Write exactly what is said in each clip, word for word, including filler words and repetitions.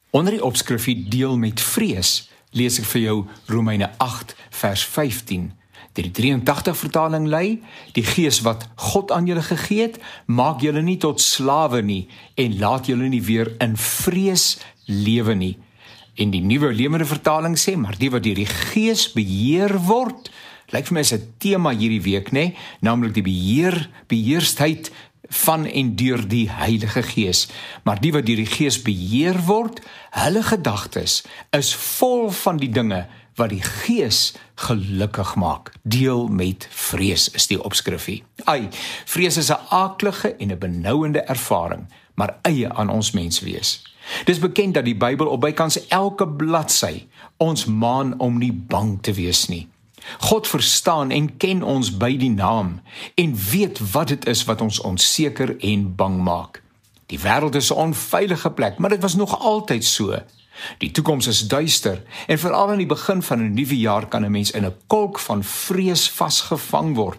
Onder die opskrifie deel met vrees, lees ek vir jou Romeine agt vers vyftien. Die drie en tagtig vertaling lei, die gees wat God aan julle gegee het, maak julle nie tot slawe nie, en laat julle nie weer in vrees lewe nie. En die nuwe lewende vertaling sê, maar die wat deur die gees beheer word, lyk vir my is 'n tema hierdie week, né? Naamlik die beheer, beheerstheid van en deur die Heilige Gees. Maar die wat deur die Gees beheer word, hulle gedagtes is vol van die dinge wat die Gees gelukkig maak. Deel met vrees is die opskrifie. Ai, vrees is 'n aaklige en 'n benouende ervaring, maar eie aan ons menswees. Dis bekend dat die Bybel op bykans elke bladsy ons maan om nie bang te wees nie. God verstaan en ken ons by die naam en weet wat dit is wat ons onseker en bang maak. Die wêreld is 'n onveilige plek, maar dit was nog altyd so. Die toekoms is duister en veral aan die begin van 'n nuwe jaar kan 'n mens in 'n kolk van vrees vasgevang word.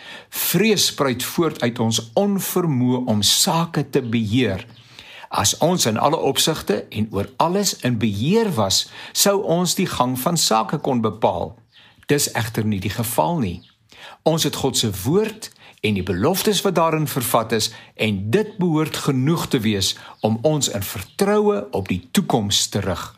Vrees spruit voort uit ons onvermoë om sake te beheer. As ons in alle opsigte en oor alles in beheer was, sou ons die gang van sake kon bepaal. Dis egter nie die geval nie. Ons het God se woord en die beloftes wat daarin vervat is, en dit behoort genoeg te wees om ons in vertroue op die toekoms te rig.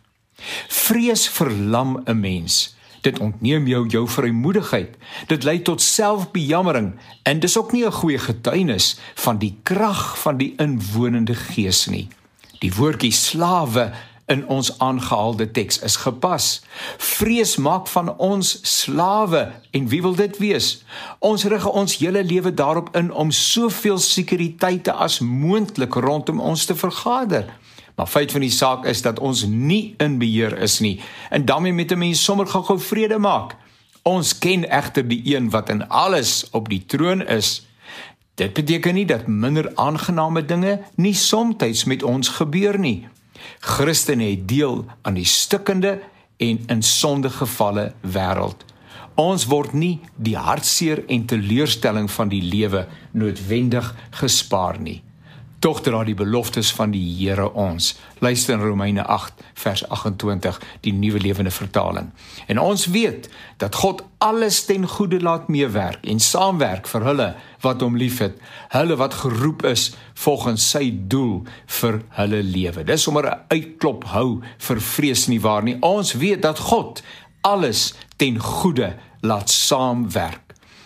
Vrees verlam 'n mens. Dit ontneem jou jou vrymoedigheid. Dit lei tot selfbejammering en dis ook nie 'n goeie getuienis van die krag van die inwonende Gees nie. Die woordjie slawe in ons aangehaalde teks is gepas. Vrees maak van ons slawe, en wie wil dit wees? Ons rig ons hele lewe daarop in om soveel sekuriteite as moontlik rondom ons te vergader. Maar feit van die saak is dat ons nie in beheer is nie, en daarmee met 'n mens sommer gou-gou vrede maak. Ons ken egter die een wat in alles op die troon is. Dit beteken nie dat minder aangename dinge nie somtyds met ons gebeur nie. Christene het deel aan die stikkende en in sonde gevalle wêreld. Ons word nie die hartseer en teleurstelling van die lewe noodwendig gespaar nie. Tog dra die beloftes van die Here ons. Luister in Romeine agt vers agt-en-twintig, die nuwe lewende vertaling. En ons weet dat God alles ten goeie laat meewerk en saamwerk vir hulle wat hom liefhet, hulle wat geroep is volgens sy doel vir hulle lewe. Dis sommer 'n uitklop hou vir vrees nie waar nie. Ons weet dat God alles ten goeie laat saamwerk.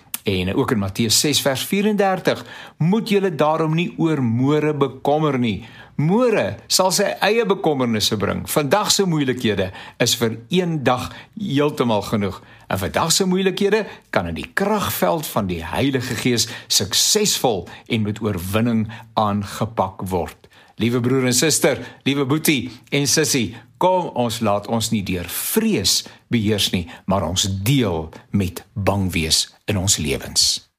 En ook in Matteus ses vers vyf-en-dertig, moet julle daarom nie oor môre bekommer nie. Môre sal sy eie bekommernisse bring. Vandag se moeilikhede is vir een dag heeltemal genoeg. En vandag se moeilikhede kan in die kragveld van die Heilige Gees suksesvol en met oorwinning aangepak word. Liewe broer en suster, liewe boetie en sussie, kom ons laat ons nie deur vrees beheers nie, maar ons deel met bang wees in ons lewens.